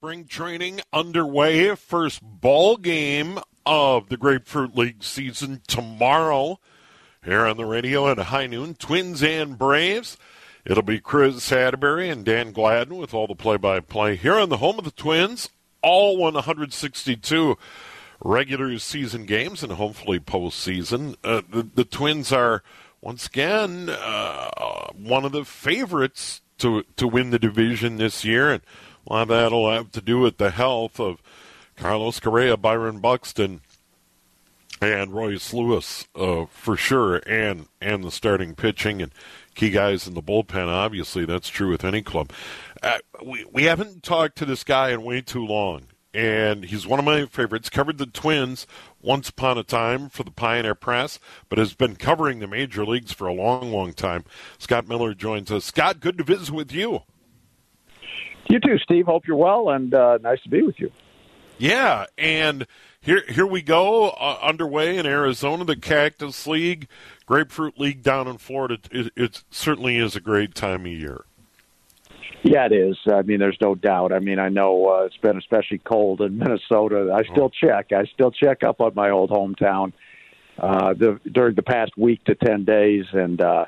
Spring training underway. First ball game of the Grapefruit League season tomorrow here on the radio at high noon. Twins and Braves. It'll be Chris Atterbury and Dan Gladden with all the play-by-play here on the home of the Twins. All 162 regular season games and hopefully postseason. The Twins are, once again, one of the favorites to win the division this year. And a lot of that will have to do with the health of Carlos Correa, Byron Buxton, and Royce Lewis for sure, and the starting pitching and key guys in the bullpen. Obviously, that's true with any club. We haven't talked to this guy in way too long, and he's one of my favorites. Covered the Twins once upon a time for the Pioneer Press, but has been covering the major leagues for a long, long time. Scott Miller joins us. Scott, good to visit with you. You too, Steve. Hope you're well, and nice to be with you. Yeah, and here we go, underway in Arizona, the Cactus League, Grapefruit League down in Florida. It certainly is a great time of year. Yeah, it is. I mean, there's no doubt. I mean, I know it's been especially cold in Minnesota. I still check up on my old hometown during the past week to 10 days, and I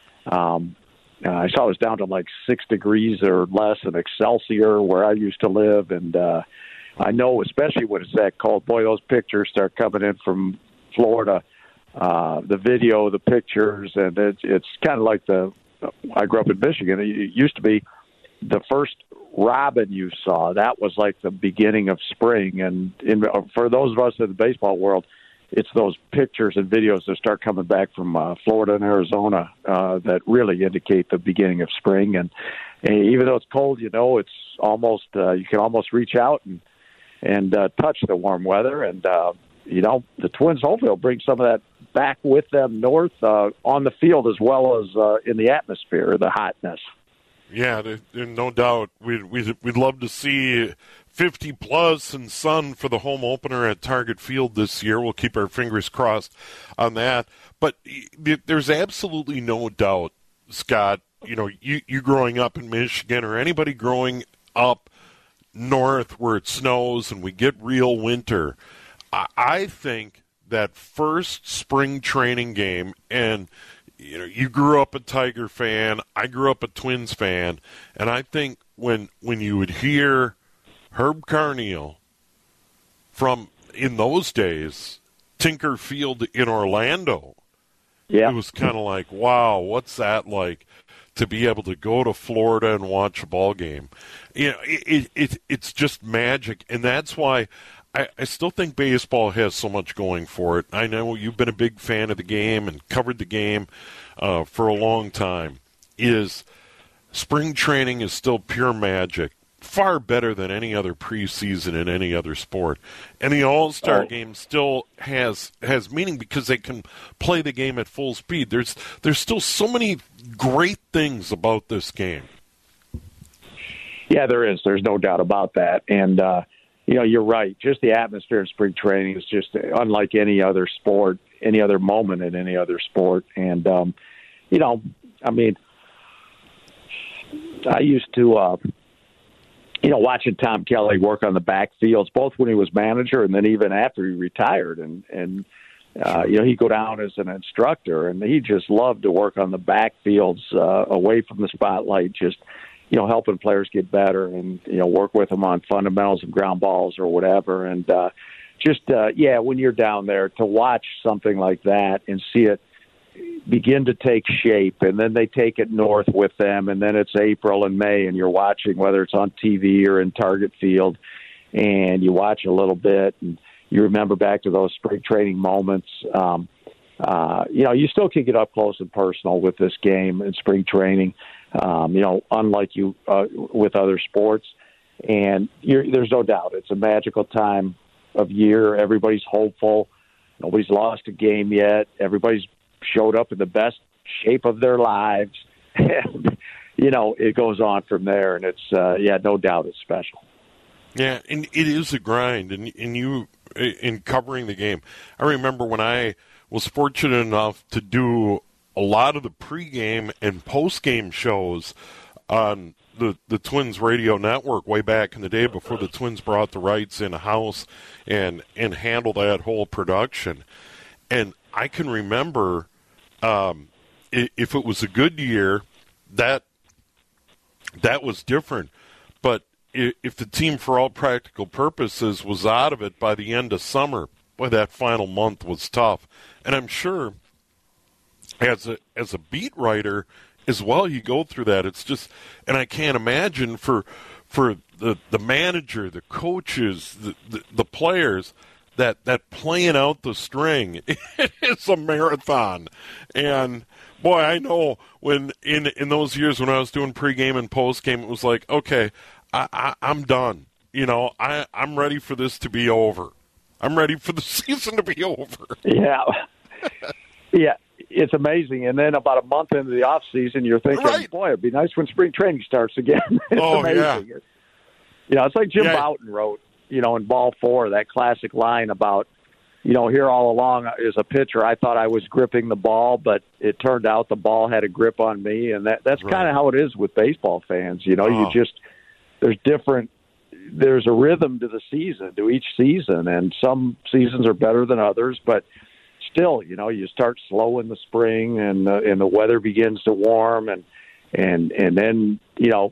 saw it was down to like 6 degrees or less in Excelsior where I used to live, and I know, especially when it's that cold, boy, those pictures start coming in from Florida, the video, the pictures, and it's kind of like I grew up in Michigan. It used to be the first robin you saw. That was like the beginning of spring, and for those of us in the baseball world, it's those pictures and videos that start coming back from Florida and Arizona that really indicate the beginning of spring. And even though it's cold, it's almost you can almost reach out and touch the warm weather. And the Twins hopefully will bring some of that back with them north on the field as well as in the atmosphere, the hotness. Yeah, there's no doubt. We'd love to see 50-plus and sun for the home opener at Target Field this year. We'll keep our fingers crossed on that. But there's absolutely no doubt, Scott, you growing up in Michigan or anybody growing up north where it snows and we get real winter, I think that first spring training game, and you grew up a Tiger fan, I grew up a Twins fan, and I think when you would hear Herb Carneal from, in those days, Tinker Field in Orlando, yeah, it was kind of like, wow, what's that like to be able to go to Florida and watch a ball game? It's just magic, and that's why I still think baseball has so much going for it. I know you've been a big fan of the game and covered the game for a long time. Spring training is still pure magic, far better than any other preseason in any other sport. And the All-Star game still has meaning because they can play the game at full speed. There's still so many great things about this game. Yeah, there is. There's no doubt about that. And you're right. Just the atmosphere of spring training is just unlike any other sport, any other moment in any other sport. And, I mean, I used to, watching Tom Kelly work on the backfields, both when he was manager and then even after he retired. And he'd go down as an instructor, and he just loved to work on the backfields away from the spotlight, just helping players get better and, work with them on fundamentals of ground balls or whatever. And when you're down there to watch something like that and see it begin to take shape, and then they take it north with them, and then it's April and May, and you're watching, whether it's on TV or in Target Field, and you watch a little bit, and you remember back to those spring training moments. You still can get up close and personal with this game in spring training, unlike you with other sports. And there's no doubt it's a magical time of year. Everybody's hopeful. Nobody's lost a game yet. Everybody's showed up in the best shape of their lives. And, it goes on from there. And it's, no doubt it's special. Yeah, and it is a grind. And you, in covering the game, I remember when I was fortunate enough to do a lot of the pregame and postgame shows on the Twins radio network way back in the day before the Twins brought the rights in-house and handled that whole production. And I can remember if it was a good year, that was different. But if the team, for all practical purposes, was out of it by the end of summer, boy, that final month was tough. And I'm sure as a beat writer as well, you go through that. It's just, and I can't imagine for the manager, the coaches, the players, that playing out the string, it's a marathon. And boy, I know when in those years when I was doing pregame and postgame, it was like, okay, I'm done. You know, I'm ready for this to be over. I'm ready for the season to be over. Yeah. Yeah, it's amazing. And then about a month into the off season, you're thinking, right. Boy, it'd be nice when spring training starts again. It's amazing. Yeah. You know, it's like Jim Bouton wrote, you know, in Ball 4, that classic line about, you know, here all along as a pitcher, I thought I was gripping the ball, but it turned out the ball had a grip on me. And that's right. kind of how it is with baseball fans. You know, there's a rhythm to the season, to each season, and some seasons are better than others, but still, you know, you start slow in the spring and the weather begins to warm and then, you know,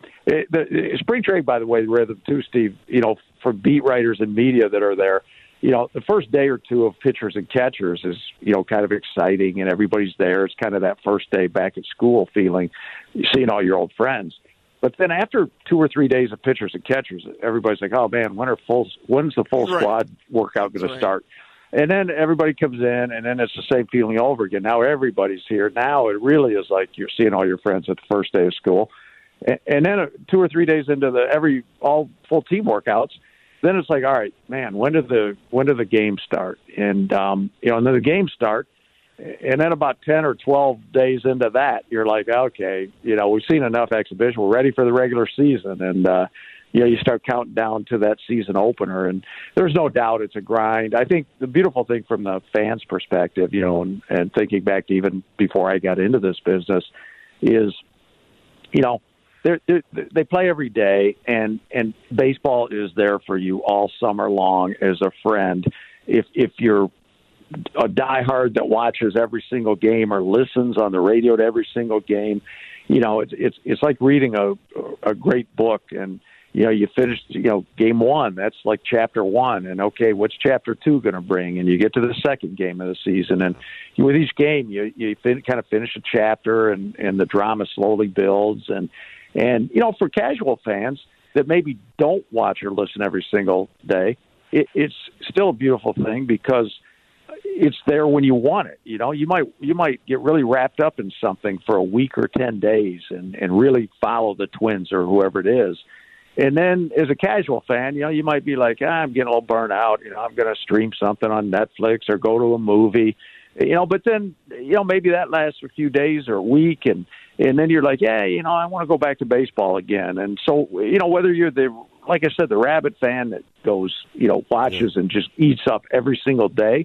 the spring training, by the way, the rhythm too, Steve, you know, for beat writers and media that are there, you know, the first day or two of pitchers and catchers is, you know, kind of exciting and everybody's there. It's kind of that first day back at school feeling, seeing all your old friends. But then after 2 or 3 days of pitchers and catchers, everybody's like, oh, man, when's the full squad workout going to start? And then everybody comes in, and then it's the same feeling over again. Now everybody's here. Now it really is like you're seeing all your friends at the first day of school. And then 2 or 3 days into all full team workouts, then it's like, all right, man, when do the games start? And you know, and then the games start, and then about 10 or 12 days into that, you're like, okay, you know, we've seen enough exhibition. We're ready for the regular season, and you know, you start counting down to that season opener, and there's no doubt it's a grind. I think the beautiful thing from the fans' perspective, you know, and thinking back to even before I got into this business, is, you know, they play every day, and baseball is there for you all summer long as a friend. If you're a diehard that watches every single game or listens on the radio to every single game, you know, it's like reading a great book. And you know, you finished, you know, game 1, that's like chapter 1, and okay, what's chapter 2 going to bring? And you get to the second game of the season, and with each game, you kind of finish a chapter, and the drama slowly builds. And you know, for casual fans that maybe don't watch or listen every single day, it's still a beautiful thing because it's there when you want it. You know, you might get really wrapped up in something for a week or 10 days and really follow the Twins or whoever it is. And then as a casual fan, you know, you might be like, I'm getting a little burnt out. You know, I'm going to stream something on Netflix or go to a movie, you know, but then, you know, maybe that lasts a few days or a week. And then you're like, yeah, you know, I want to go back to baseball again. And so, you know, whether you're like I said, the rabid fan that goes, you know, watches and just eats up every single day,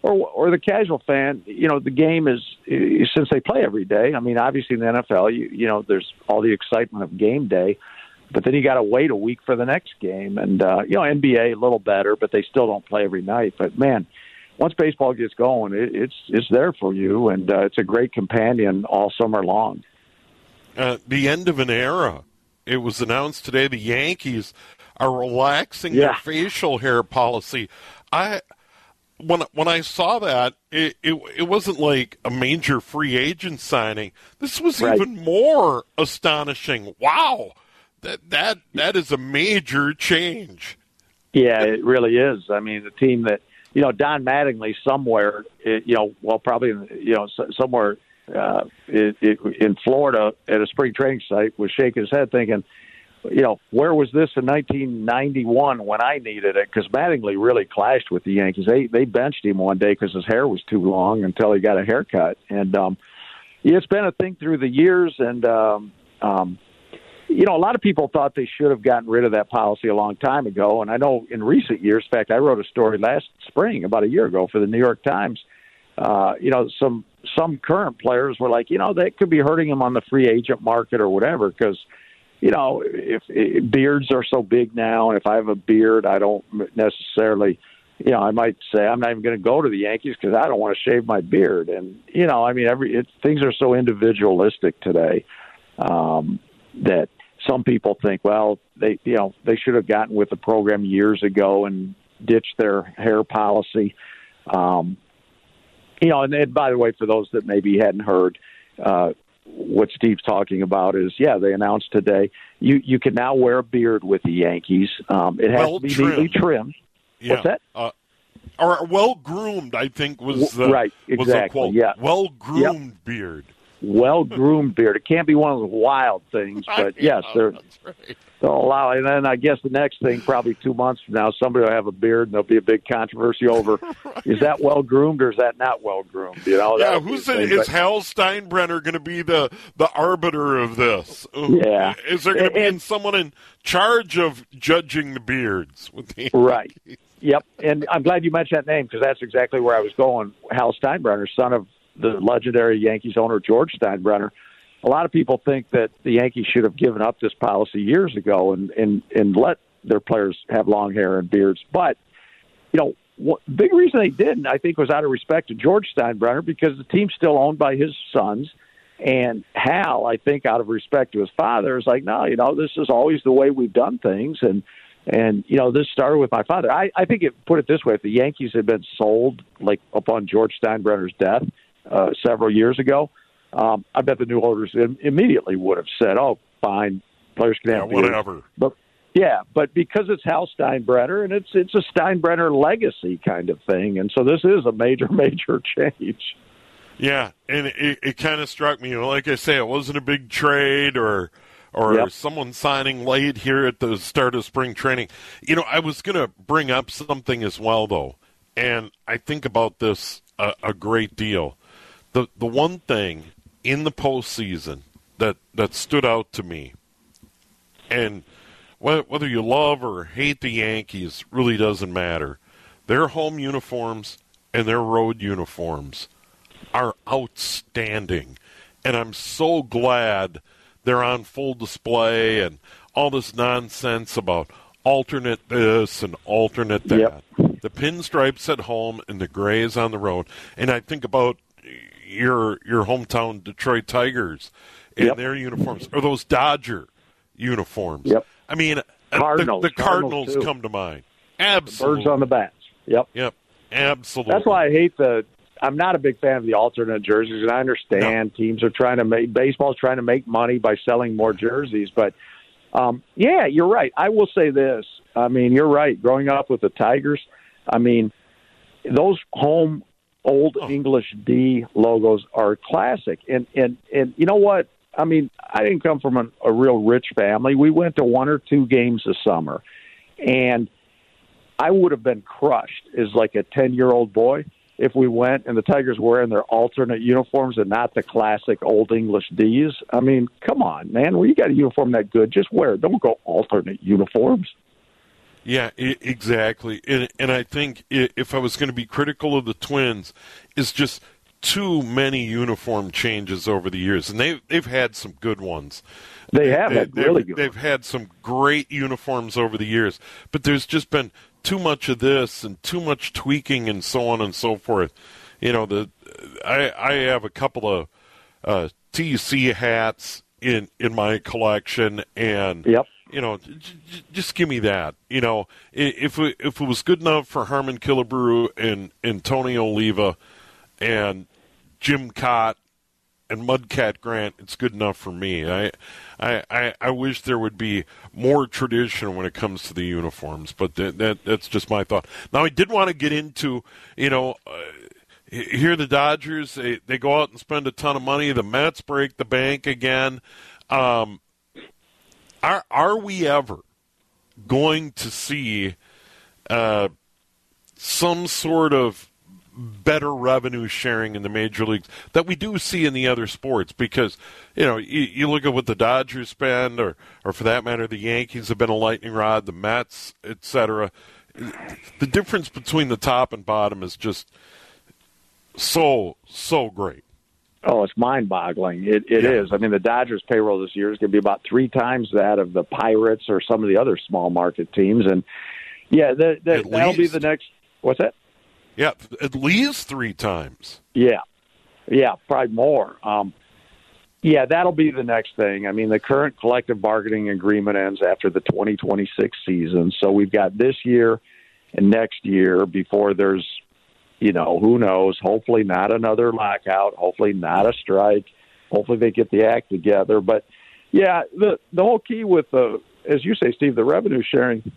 or the casual fan, you know, the game is since they play every day. I mean, obviously in the NFL, you know, there's all the excitement of game day. But then you got to wait a week for the next game. And, you know, NBA a little better, but they still don't play every night. But, man, once baseball gets going, it's there for you, and it's a great companion all summer long. The end of an era. It was announced today the Yankees are relaxing their facial hair policy. When I saw that, it wasn't like a major free agent signing. This was even more astonishing. Wow. That is a major change. Yeah, it really is. I mean, the team that, you know, Don Mattingly somewhere, you know, well, probably, you know, somewhere in Florida at a spring training site was shaking his head thinking, you know, where was this in 1991 when I needed it? Because Mattingly really clashed with the Yankees. They benched him one day because his hair was too long until he got a haircut. And it's been a thing through the years, and you know, a lot of people thought they should have gotten rid of that policy a long time ago. And I know in recent years, in fact, I wrote a story last spring, about a year ago, for the New York Times, some current players were like, that could be hurting him on the free agent market or whatever, because, if beards are so big now, and if I have a beard, I don't necessarily, I might say I'm not even going to go to the Yankees because I don't want to shave my beard. And, things are so individualistic today that some people think, well, they should have gotten with the program years ago and ditched their hair policy. And then, by the way, for those that maybe hadn't heard, what Steve's talking about is, they announced today you can now wear a beard with the Yankees. It has to be neatly trimmed. Yeah. What's that? Or well-groomed, I think, was the right. Exactly. Was the quote. Yeah. Well-groomed beard. Well-groomed beard. It can't be one of those wild things, but yes, they'll allow it. And then I guess the next thing, probably 2 months from now, somebody will have a beard, and there'll be a big controversy over, is that well-groomed or is that not well-groomed? Yeah, is Hal Steinbrenner going to be the arbiter of this? Yeah. Is there going to be someone in charge of judging the beards? Right. Yep, and I'm glad you mentioned that name, because that's exactly where I was going. Hal Steinbrenner, son of the legendary Yankees owner George Steinbrenner. A lot of people think that the Yankees should have given up this policy years ago and let their players have long hair and beards. But, big reason they didn't, I think, was out of respect to George Steinbrenner, because the team's still owned by his sons. And Hal, I think, out of respect to his father, is like, no, this is always the way we've done things. And this started with my father. I think put it this way, if the Yankees had been sold, like, upon George Steinbrenner's death several years ago, I bet the new owners immediately would have said, oh, fine, players can have beards. Whatever. But because it's Hal Steinbrenner, and it's a Steinbrenner legacy kind of thing, and so this is a major, major change. Yeah, and it kind of struck me, like I say, it wasn't a big trade or someone signing late here at the start of spring training. I was going to bring up something as well, though, and I think about this a great deal. The one thing in the postseason that stood out to me, and whether you love or hate the Yankees really doesn't matter, their home uniforms and their road uniforms are outstanding. And I'm so glad they're on full display, and all this nonsense about alternate this and alternate that. Yep. The pinstripes at home and the grays on the road. And I think about your hometown Detroit Tigers and their uniforms, or those Dodger uniforms. Yep. I mean, Cardinals. The Cardinals come to mind. Absolutely. The birds on the bats. Yep. Absolutely. That's why I hate I'm not a big fan of the alternate jerseys, and I understand teams are baseball's trying to make money by selling more jerseys, but you're right. I will say this. I mean, you're right. Growing up with the Tigers, I mean, those home old English D logos are classic. And you know what? I mean, I didn't come from a real rich family. We went to 1 or 2 games a summer, and I would have been crushed as like a 10-year-old boy if we went and the Tigers were wearing their alternate uniforms and not the classic old English Ds. I mean, come on, man. Well, you got a uniform that good, just wear it. Don't go alternate uniforms. Yeah, exactly. And I think if I was going to be critical of the Twins, it's just too many uniform changes over the years. And they've had some good ones. They have had really good ones. They've had some great uniforms over the years. But there's just been too much of this and too much tweaking and so on and so forth. I have a couple of TC hats in my collection, and just give me that. If it was good enough for Harmon Killebrew and Tony Oliva and Jim Cott and Mudcat Grant, it's good enough for me. I wish there would be more tradition when it comes to the uniforms, but that's just my thought. Now, I did want to get into, here the Dodgers, they go out and spend a ton of money. The Mets break the bank again. Are we ever going to see some sort of better revenue sharing in the major leagues that we do see in the other sports? Because you look at what the Dodgers spend, or for that matter the Yankees have been a lightning rod, the Mets, etc. The difference between the top and bottom is just so great. Oh, it's mind-boggling. It is. I mean, the Dodgers' payroll this year is going to be about 3 times that of the Pirates or some of the other small market teams. And yeah, that'll be the next. What's that? Yeah, at least 3 times. Yeah, probably more. Yeah, that'll be the next thing. I mean, the current collective bargaining agreement ends after the 2026 season, so we've got this year and next year before there's, who knows, hopefully not another lockout, hopefully not a strike, hopefully they get the act together. But, yeah, the whole key with, as you say, Steve, the revenue sharing,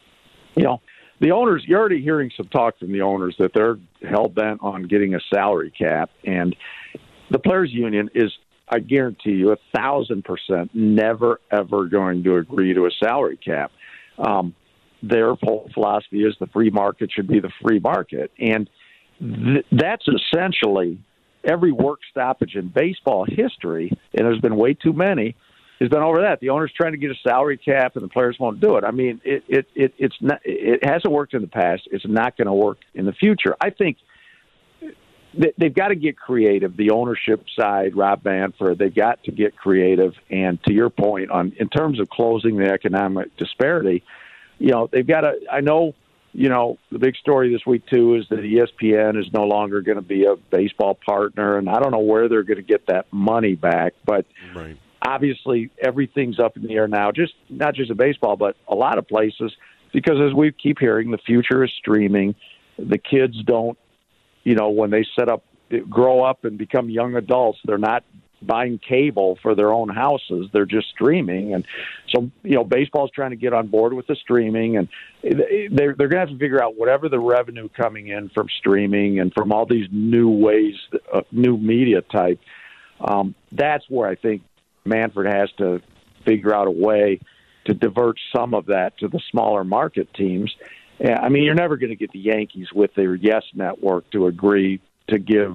the owners, you're already hearing some talk from the owners that they're hell-bent on getting a salary cap, and the Players Union is, I guarantee you, 1,000% never, ever going to agree to a salary cap. Their whole philosophy is the free market should be the free market. And that's essentially every work stoppage in baseball history, and there's been way too many, has been over that. The owner's trying to get a salary cap, and the players won't do it. I mean, it hasn't worked in the past. It's not going to work in the future. I think they've got to get creative. The ownership side, Rob Manfred, they've got to get creative. And to your point, in terms of closing the economic disparity, they've got to. I know, the big story this week too is that ESPN is no longer going to be a baseball partner, and I don't know where they're going to get that money back. But right. Obviously, everything's up in the air now. Just not just in baseball, but a lot of places, because as we keep hearing, the future is streaming. The kids don't. When they grow up and become young adults, they're not buying cable for their own houses. They're just streaming. And so, baseball's trying to get on board with the streaming, and they're going to have to figure out whatever the revenue coming in from streaming and from all these new ways, new media type. That's where I think Manfred has to figure out a way to divert some of that to the smaller market teams. Yeah, I mean, you're never going to get the Yankees with their Yes Network to agree to give,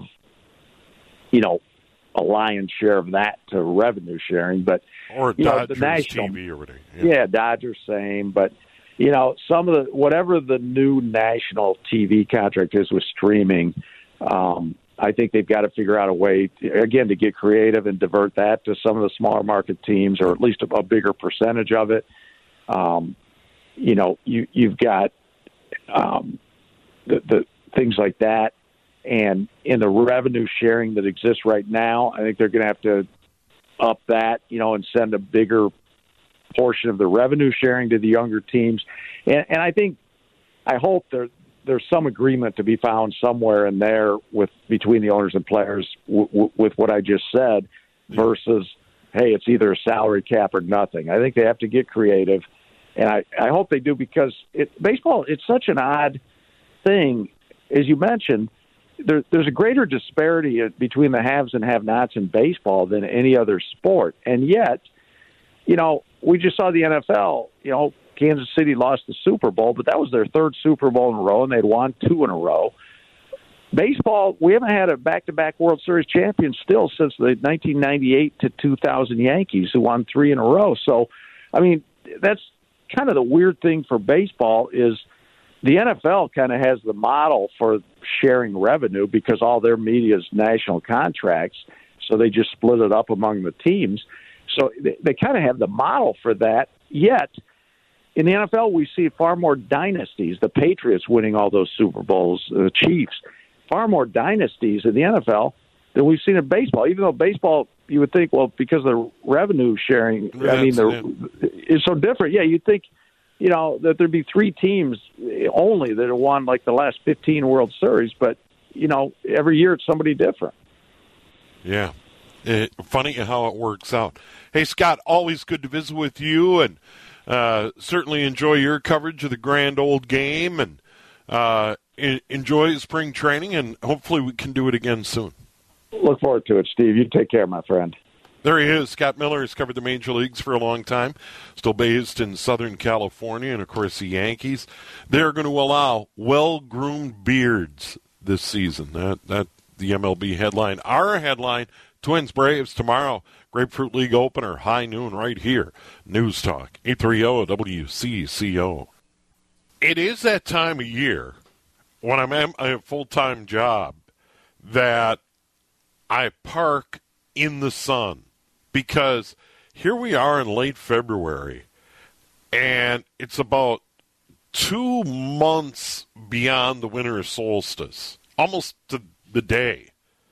a lion's share of that to revenue sharing. But or Dodgers the national TV or whatever. Yeah, Dodgers same. But some of whatever the new national TV contract is with streaming, I think they've got to figure out a way to get creative and divert that to some of the smaller market teams, or at least a bigger percentage of it. You've got the things like that, and in the revenue sharing that exists right now, I think they're going to have to up that, and send a bigger portion of the revenue sharing to the younger teams. And I hope there's some agreement to be found somewhere in there between the owners and players with what I just said, versus, hey, it's either a salary cap or nothing. I think they have to get creative. And I hope they do, because baseball, it's such an odd thing. As you mentioned, there's a greater disparity between the haves and have-nots in baseball than any other sport. And yet, we just saw the NFL, Kansas City lost the Super Bowl, but that was their 3rd Super Bowl in a row, and they'd won 2 in a row. Baseball, we haven't had a back-to-back World Series champion still since the 1998 to 2000 Yankees, who won 3 in a row. So, I mean, that's kind of the weird thing for baseball is the NFL kind of has the model for sharing revenue because all their media is national contracts, so they just split it up among the teams. So they kind of have the model for that. Yet, in the NFL, we see far more dynasties, the Patriots winning all those Super Bowls, the Chiefs, far more dynasties in the NFL than we've seen in baseball, even though baseball, you would think, well, because of the revenue sharing, it's so different. Yeah, you'd think, that there'd be 3 teams only that have won like the last 15 World Series, but, every year it's somebody different. Yeah. Funny how it works out. Hey, Scott, always good to visit with you, and certainly enjoy your coverage of the grand old game, and enjoy spring training, and hopefully we can do it again soon. Look forward to it, Steve. You take care, my friend. There he is. Scott Miller has covered the major leagues for a long time, still based in Southern California, and, of course, the Yankees. They're going to allow well-groomed beards this season. That the MLB headline. Our headline, Twins Braves tomorrow. Grapefruit League opener, high noon right here. News Talk, 830 WCCO. It is that time of year when I'm at a full-time job that I park in the sun, because here we are in late February, and it's about 2 months beyond the winter solstice, almost to the day.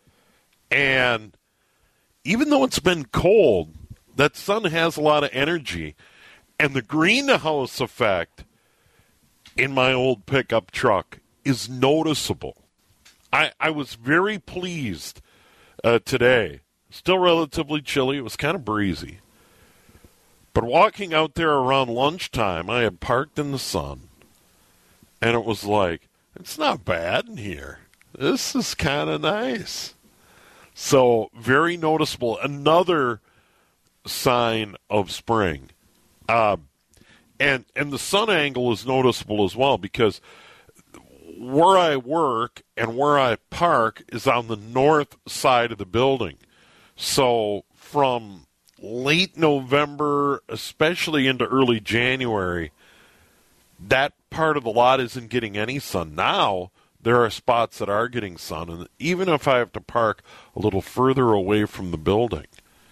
And even though it's been cold, that sun has a lot of energy, and the greenhouse effect in my old pickup truck is noticeable. I was very pleased today. Still relatively chilly. It was kind of breezy. But walking out there around lunchtime, I had parked in the sun, and it was like, it's not bad in here. This is kind of nice. So, very noticeable. Another sign of spring. And the sun angle is noticeable as well, because where I work and where I park is on the north side of the building. So from late November, especially into early January, that part of the lot isn't getting any sun. Now there are spots that are getting sun, and even if I have to park a little further away from the building,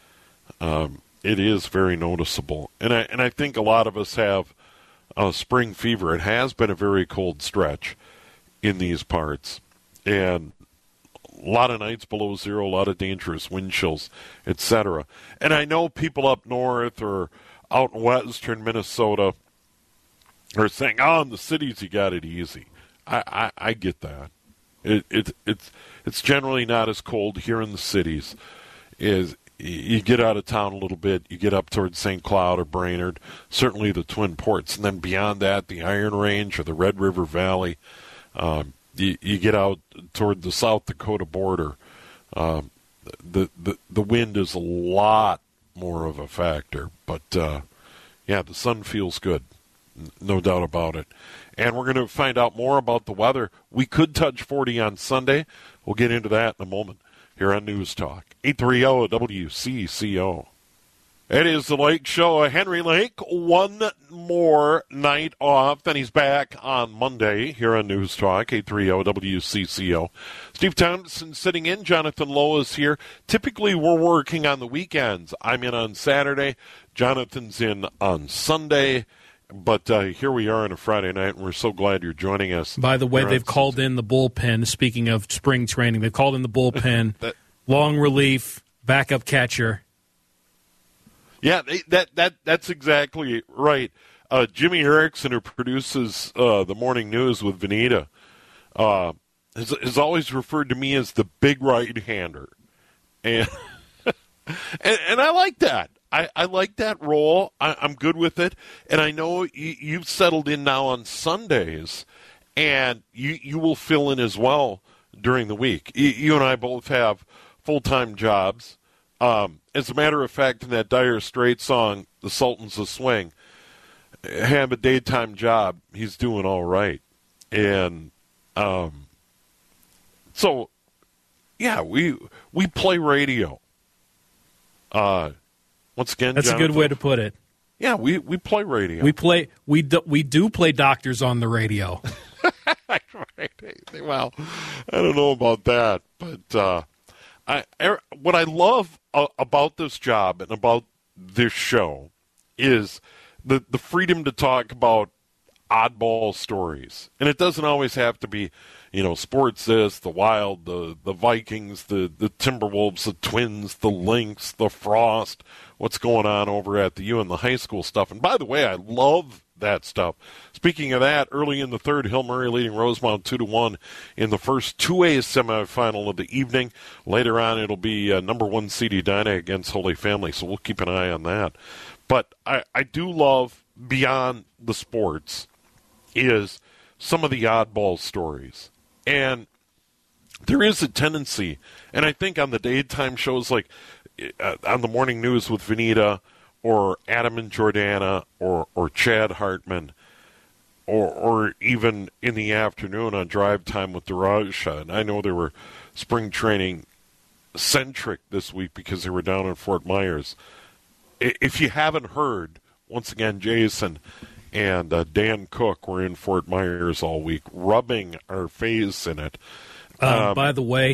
it is very noticeable. And I think a lot of us have spring fever. It has been a very cold stretch in these parts, and a lot of nights below zero, a lot of dangerous wind chills, etc. And I know people up north or out in western Minnesota are saying, "Oh, in the cities you got it easy." I get that. It's generally not as cold here in the cities. You get out of town a little bit, you get up towards St. Cloud or Brainerd, certainly the Twin Ports, and then beyond that, the Iron Range or the Red River Valley. You get out toward the South Dakota border. The wind is a lot more of a factor, but yeah, the sun feels good, no doubt about it. And we're going to find out more about the weather. We could touch 40 on Sunday. We'll get into that in a moment here on News Talk 830 WCCO. It is the Lake Show. Henry Lake, one more night off. Then he's back on Monday here on News Talk 830 WCCO. Steve Thompson sitting in. Jonathan Lowe is here. Typically, we're working on the weekends. I'm in on Saturday. Jonathan's in on Sunday. But here we are on a Friday night, and we're so glad you're joining us. By the way, they've called in the bullpen. Speaking of spring training, they've called in the bullpen. Long relief, backup catcher. Yeah, that's exactly right. Jimmy Erickson, who produces the morning news with Veneta, has always referred to me as the big right-hander, and and I like that. I like that role. I'm good with it, and I know you've settled in now on Sundays, and you will fill in as well during the week. You and I both have full-time jobs. As a matter of fact, in that Dire Straits song, The Sultans of Swing, have a daytime job, he's doing all right. And so, yeah, we play radio. Once again, that's Jonathan, a good way to put it. Yeah, we play radio. We do play doctors on the radio. Well, I don't know about that, but what I love about this job and about this show is the freedom to talk about oddball stories. And it doesn't always have to be, sports this, the Wild, the Vikings, the Timberwolves, the Twins, the Lynx, the Frost, what's going on over at the U and the high school stuff. And by the way, I love that stuff. Speaking of that, early in the third, Hill Murray leading Rosemount 2-1 in the first 2A semifinal of the evening. Later on, it'll be number one seed Edina against Holy Family, so we'll keep an eye on that. But I do love, beyond the sports, is some of the oddball stories. And there is a tendency, and I think on the daytime shows like on the morning news with Veneta, or Adam and Jordana, or Chad Hartman, or even in the afternoon on Drive Time with Daraja. And I know they were spring training centric this week because they were down in Fort Myers. If you haven't heard, once again, Jason and Dan Cook were in Fort Myers all week, rubbing our face in it. By the way,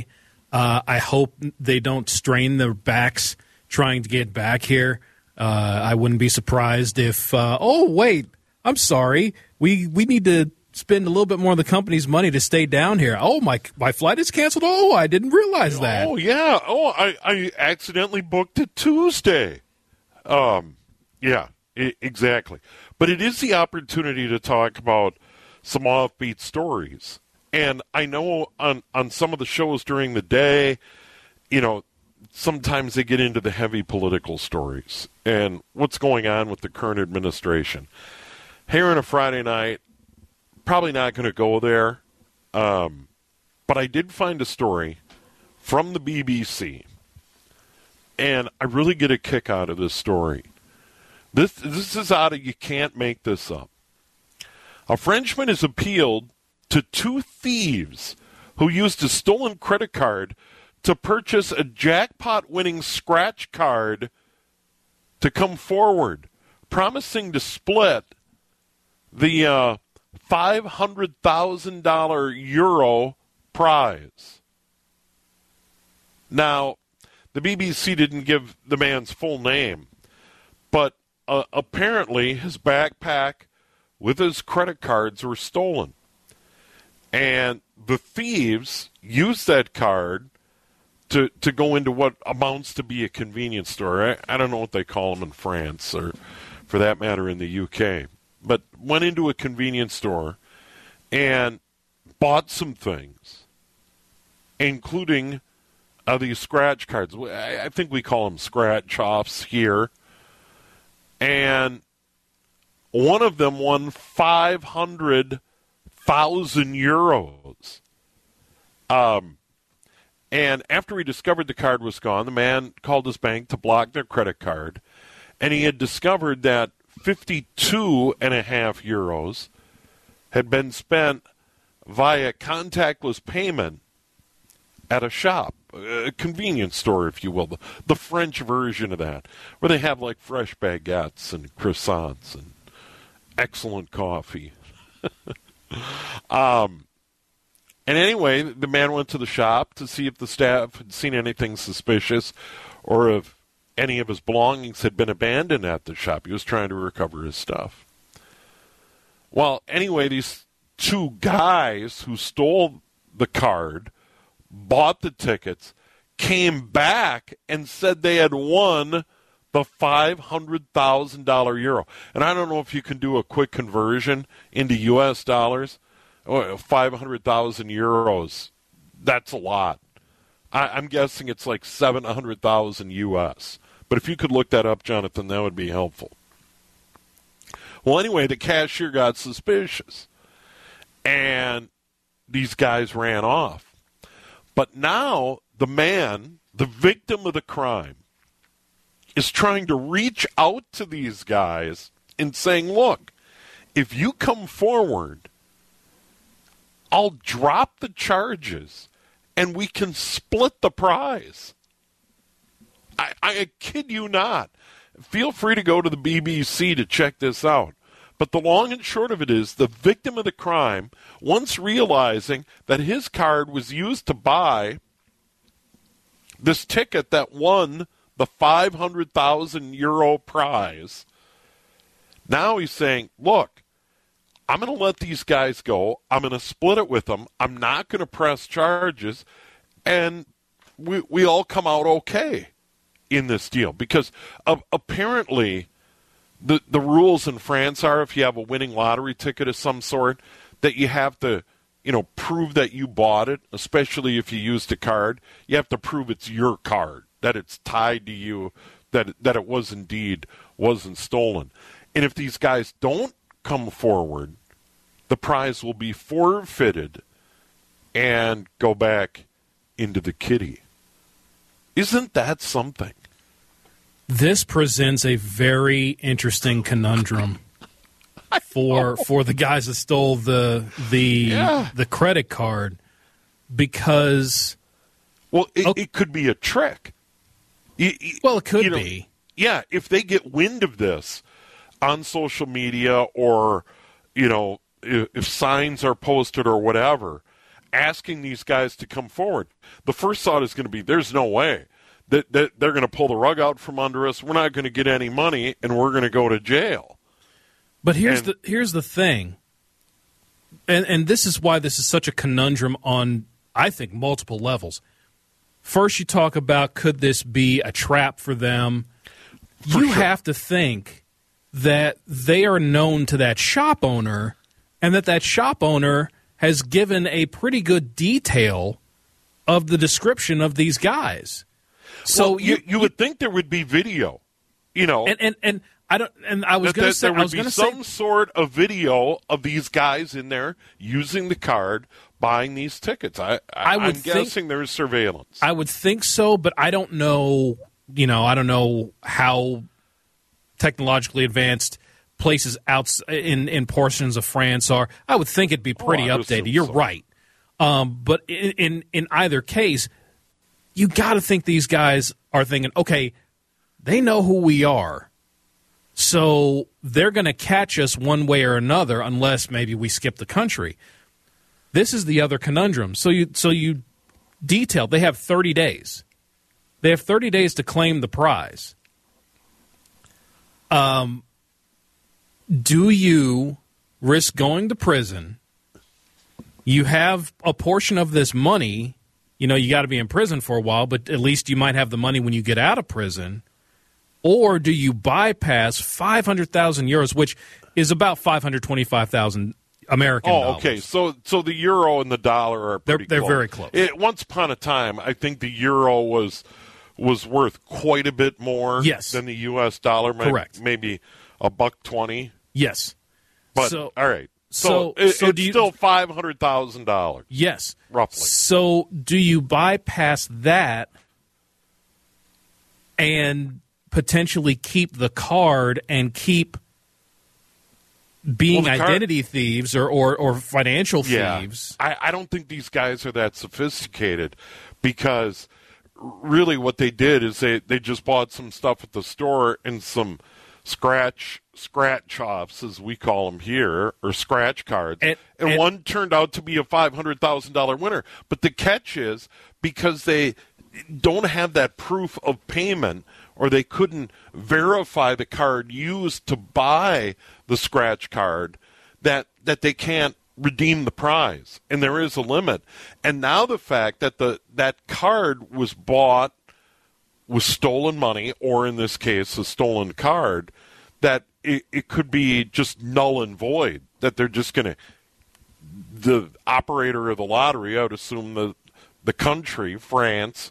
I hope they don't strain their backs trying to get back here. I wouldn't be surprised if, wait, I'm sorry. We need to spend a little bit more of the company's money to stay down here. Oh, my flight is canceled? Oh, I didn't realize that. Oh, yeah. Oh, I accidentally booked it Tuesday. Yeah, exactly. But it is the opportunity to talk about some offbeat stories. And I know on some of the shows during the day, sometimes they get into the heavy political stories and what's going on with the current administration. Here on a Friday night, probably not going to go there, but I did find a story from the BBC, and I really get a kick out of this story. This is out of, you can't make this up. A Frenchman has appealed to two thieves who used a stolen credit card to purchase a jackpot-winning scratch card to come forward, promising to split the $500,000 euro prize. Now, the BBC didn't give the man's full name, but apparently his backpack with his credit cards were stolen. And the thieves used that card to go into what amounts to be a convenience store. I don't know what they call them in France, or for that matter in the UK. But went into a convenience store and bought some things, including these scratch cards. I think we call them scratch-offs here. And one of them won 500,000 euros. And after he discovered the card was gone, the man called his bank to block their credit card. And he had discovered that 52.5 euros had been spent via contactless payment at a shop, a convenience store, if you will, the French version of that, where they have like fresh baguettes and croissants and excellent coffee. And anyway, the man went to the shop to see if the staff had seen anything suspicious or if any of his belongings had been abandoned at the shop. He was trying to recover his stuff. Well, anyway, these two guys who stole the card, bought the tickets, came back and said they had won the $500,000 euro. And I don't know if you can do a quick conversion into U.S. dollars. 500,000 euros, that's a lot. I'm guessing it's like 700,000 U.S. But if you could look that up, Jonathan, that would be helpful. Well, anyway, the cashier got suspicious, and these guys ran off. But now the man, the victim of the crime, is trying to reach out to these guys and saying, look, if you come forward, I'll drop the charges and we can split the prize. I kid you not. Feel free to go to the BBC to check this out. But the long and short of it is the victim of the crime, once realizing that his card was used to buy this ticket that won the 500,000 euro prize, now he's saying, look, I'm going to let these guys go. I'm going to split it with them. I'm not going to press charges. And we all come out okay in this deal. Because apparently the rules in France are if you have a winning lottery ticket of some sort, that you have to, prove that you bought it, especially if you used a card. You have to prove it's your card, that it's tied to you, that it wasn't stolen. And if these guys don't come forward, the prize will be forfeited and go back into the kitty. Isn't that something? This presents a very interesting conundrum for the guys that stole the credit card, because it could be a trick. It could be. Yeah, if they get wind of this on social media, or if signs are posted or whatever, asking these guys to come forward. The first thought is going to be, there's no way that they're going to pull the rug out from under us. We're not going to get any money, and we're going to go to jail. But here's the thing, and this is why this is such a conundrum on, I think, multiple levels. First, you talk about, could this be a trap for them? You have to think that they are known to that shop owner, and that shop owner has given a pretty good detail of the description of these guys. So well, you would think there would be video, and I don't. And I was going to say there would be some sort of video of these guys in there using the card, buying these tickets. I'm guessing there's surveillance. I would think so, but I don't know. I don't know how technologically advanced places out in portions of France are. I would think it'd be pretty updated. You're right. But in either case, you got to think these guys are thinking, okay, they know who we are, so they're going to catch us one way or another unless maybe we skip the country. This is the other conundrum. So you detailed they have 30 days. They have 30 days to claim the prize. Do you risk going to prison? You have a portion of this money. You got to be in prison for a while, but at least you might have the money when you get out of prison. Or do you bypass 500,000 euros, which is about 525,000 American dollars? Okay. So the euro and the dollar are pretty they're close. Very close. Once upon a time, I think the euro was worth quite a bit more than the U.S. dollar. Correct. Maybe $1.20. Yes. But all right. So it's still $500,000. Yes. Roughly. So do you bypass that and potentially keep the card and keep being identity thieves or financial thieves? I don't think these guys are that sophisticated, because really what they did is they just bought some stuff at the store and some scratch offs, as we call them here, or scratch cards, and one turned out to be a $500,000 winner. But the catch is, because they don't have that proof of payment, or they couldn't verify the card used to buy the scratch card, that they can't redeem the prize, and there is a limit. And now the fact that that card was bought with stolen money, or in this case, a stolen card, that it could be just null and void, that they're just going to, the operator of the lottery, I would assume the country, France,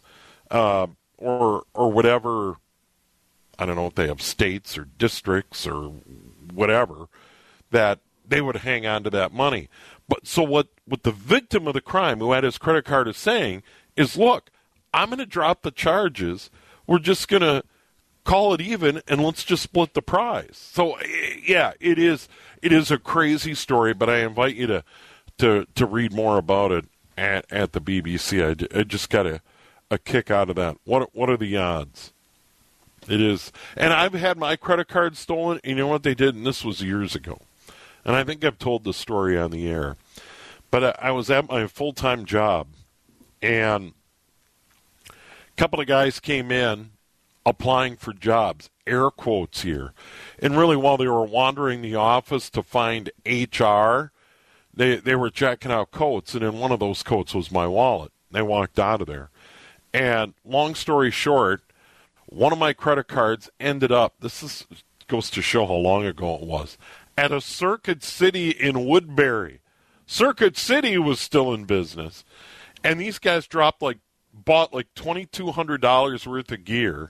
or whatever, I don't know if they have states or districts or whatever, that they would hang on to that money. But so what the victim of the crime, who had his credit card, is saying is, look, I'm going to drop the charges. We're just going to call it even, and let's just split the prize. So, yeah, it is a crazy story, but I invite you to read more about it at the BBC. I just got a kick out of that. What are the odds? It is. And I've had my credit card stolen. You know what they did? And this was years ago. And I think I've told the story on the air. But I was at my full-time job, and a couple of guys came in applying for jobs, air quotes here. And really, while they were wandering the office to find HR, they were checking out coats, and in one of those coats was my wallet. They walked out of there. And long story short, one of my credit cards ended up, goes to show how long ago it was, at a Circuit City in Woodbury. Circuit City was still in business. And these guys bought like $2,200 worth of gear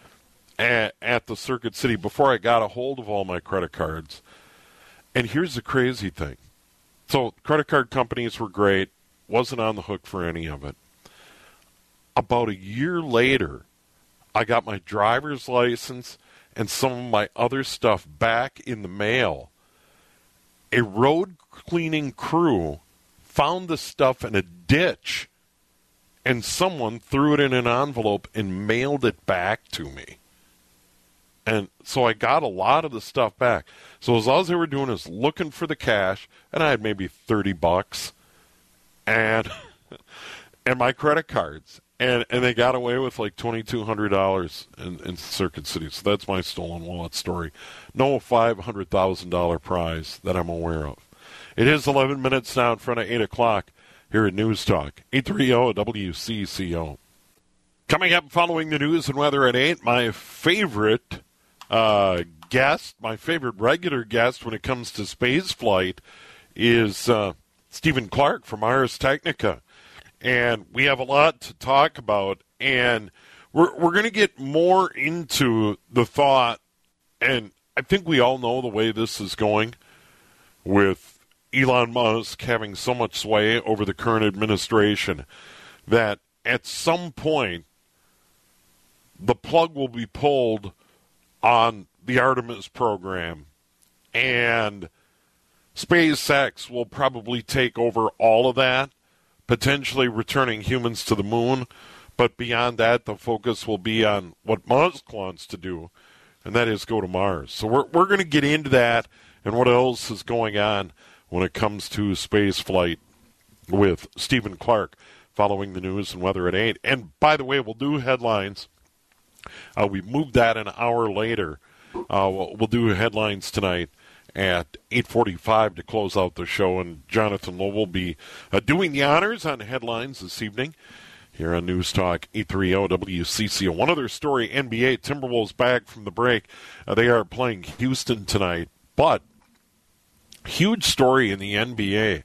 at the Circuit City before I got a hold of all my credit cards. And here's the crazy thing. So credit card companies were great. Wasn't on the hook for any of it. About a year later, I got my driver's license and some of my other stuff back in the mail. A road cleaning crew found the stuff in a ditch, and someone threw it in an envelope and mailed it back to me. And so I got a lot of the stuff back. So as all they were doing is looking for the cash, and I had maybe $30. and my credit cards. And they got away with like $2,200 in Circuit City. So that's my stolen wallet story. No $500,000 prize that I'm aware of. It is 11 minutes now in front of 8 o'clock here at News Talk, 830 WCCO. Coming up following the news and weather at 8, my favorite guest, my favorite regular guest when it comes to space flight is Stephen Clark from Ars Technica. And we have a lot to talk about, and we're going to get more into the thought, and I think we all know the way this is going with Elon Musk having so much sway over the current administration that at some point the plug will be pulled on the Artemis program, and SpaceX will probably take over all of that, potentially returning humans to the moon. But beyond that, the focus will be on what Musk wants to do, and that is go to Mars. So we're going to get into that and what else is going on when it comes to space flight with Stephen Clark following the news and weather at 8. And by the way, we'll do headlines. We moved that an hour later. We'll do headlines tonight at 8:45 to close out the show, and Jonathan Lowe will be doing the honors on headlines this evening here on News Talk 830 WCCO. One other story, NBA, Timberwolves back from the break. They are playing Houston tonight, but huge story in the NBA.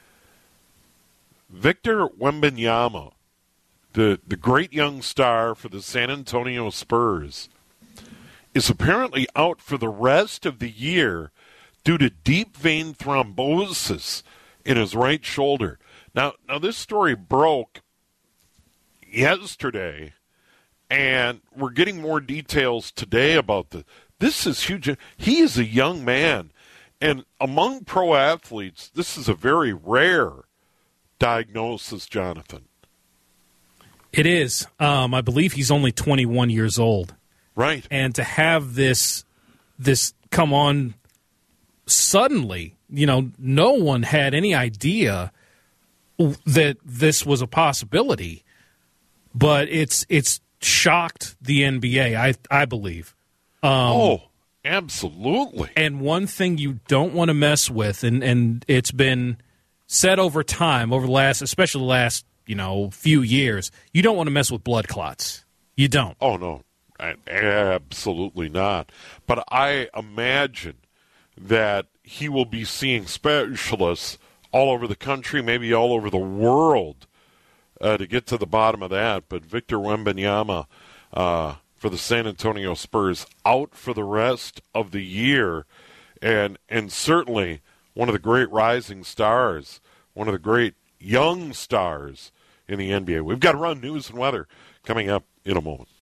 Victor Wembanyama, the great young star for the San Antonio Spurs, is apparently out for the rest of the year due to deep vein thrombosis in his right shoulder. Now this story broke yesterday, and we're getting more details today about this is huge. He is a young man, and among pro athletes, this is a very rare diagnosis, Jonathan. It is. I believe he's only 21 years old. Right. And to have this come on suddenly, no one had any idea that this was a possibility, but it's shocked the NBA, I believe. Absolutely. And one thing you don't want to mess with, and it's been said over time, especially the last, few years, you don't want to mess with blood clots. You don't. Oh, no. Absolutely not. But I imagine that he will be seeing specialists all over the country, maybe all over the world, to get to the bottom of that. But Victor Wembanyama for the San Antonio Spurs out for the rest of the year, and certainly one of the great rising stars, one of the great young stars in the NBA. We've got to run news and weather coming up in a moment.